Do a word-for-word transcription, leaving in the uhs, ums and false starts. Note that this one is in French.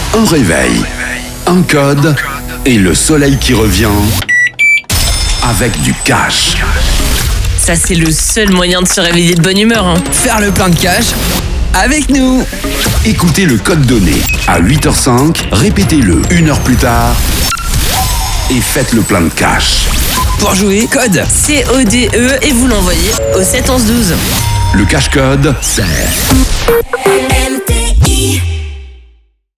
Un réveil, un code et le soleil qui revient avec du cash. Ça, c'est le seul moyen de se réveiller de bonne humeur. Hein. Faire le plein de cash avec nous. Écoutez le code donné à huit heures cinq, répétez-le une heure plus tard et faites le plein de cash. Pour jouer, code C O D E et vous l'envoyez au sept onze douze. Le cash code, c'est M T I